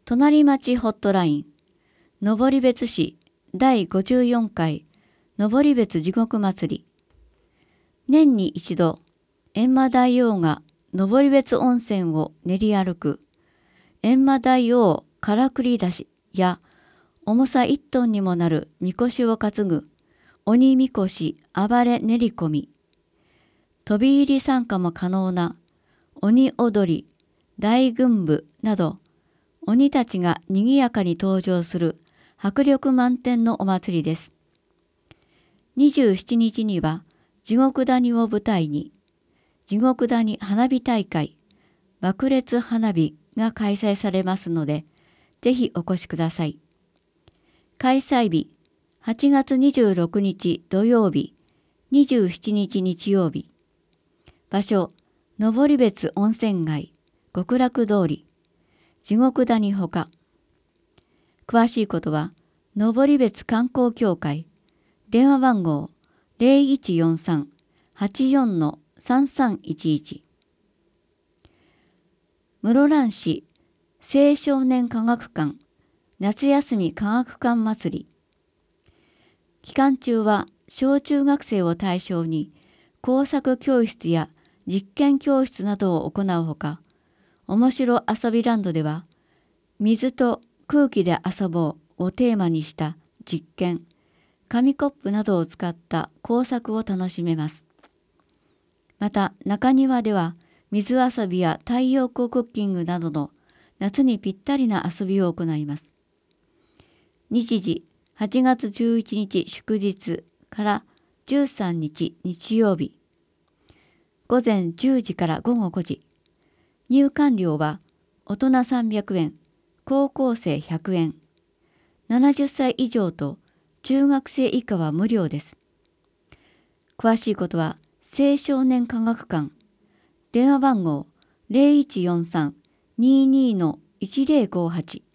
隣町ホットライン、登別市第54回登別地獄祭り。年に一度、閻魔大王が登別温泉を練り歩く閻魔大王からくり出しや、重さ1トンにもなるみこしを担ぐ鬼みこし暴れ練り込み、飛び入り参加も可能な鬼踊り、大軍舞など、鬼たちが賑やかに登場する迫力満点のお祭りです。27日には地獄谷を舞台に、地獄谷花火大会、爆裂花火が開催されますので、ぜひお越しください。開催日、8月26日土曜日、27日日曜日。場所、登別温泉街、極楽通り、地獄谷ほか。詳しいことは、登別観光協会、電話番号 0143-84-3311。室蘭市青少年科学館夏休み科学館祭り。期間中は小中学生を対象に工作教室や実験教室などを行うほか、面白遊びランドでは水と空気で遊ぼうをテーマにした実験、紙コップなどを使った工作を楽しめます。また中庭では水遊びや太陽光クッキングなどの夏にぴったりな遊びを行います。日時8月11日祝日から13日日曜日。午前10時から午後5時。入館料は大人300円、高校生100円。70歳以上と中学生以下は無料です。詳しいことは青少年科学館、電話番号 0143-22-1058